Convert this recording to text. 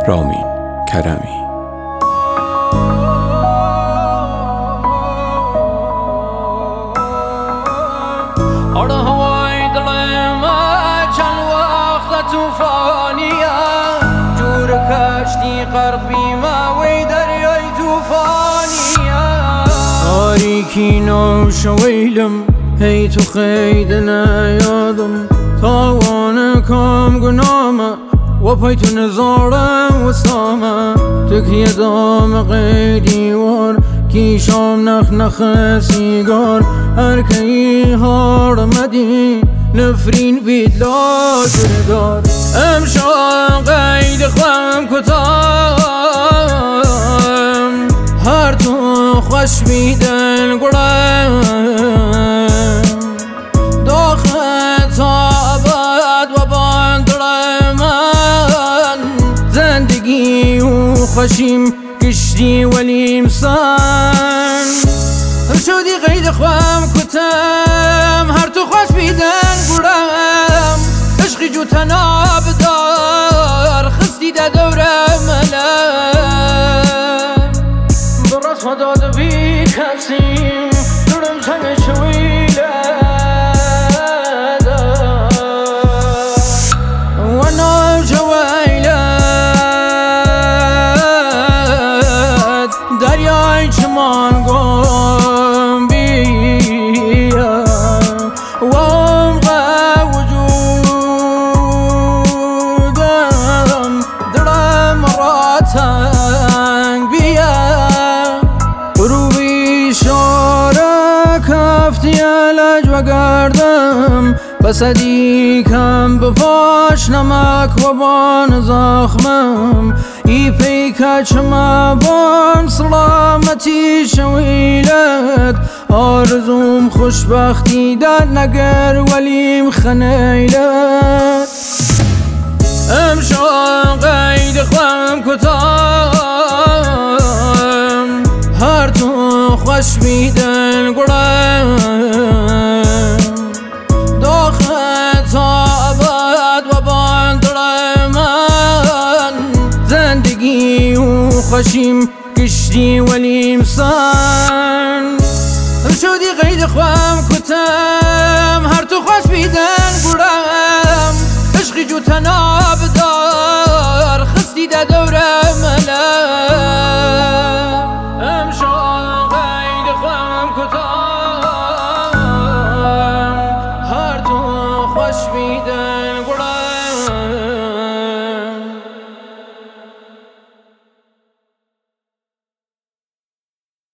رامین کرمی. آره هوای دلم چند وقت توفانیه، جور کشتی غرقی موی دریای توفانیه. تاریکی نوشویلم هی تو خید نیادم، تاوان کام گنامه و پای تو نزارم و سامه. تکیه دام قیدیوار کی شام نخ سیگار، هر کی هار مدی نفرین بید لا جردار. امشان قید خوام کتام، هر تو خوش بیدن گرم. داخل تابد و باندرمان، زندگی و خوشیم کشتی ولی امسان. شدی قید خوام کتم، هر تو خوش بیدن گرم. عشقی جو تناب دار خستی دا دورم الان. براس مداد بی کسیم دورم سنگ شویله و نام جویلت دریای چمان گم بیا و عمق وجودم درم را تنگ بیا. روی شاره کفتی علج و گردم، پسدی کم بفاش نمک و بان زخمم. ای پیکا چما بان سلامتی شویلت، آرزوم خوشبختی در نگر ولیم خنیلت. امشان قید خوام کتام، هر تو خوش بیدن گرم. داخل تابد و باندرمان، زندگی و خوشیم کشتی ولی امسان. شدی قید خوام کتام.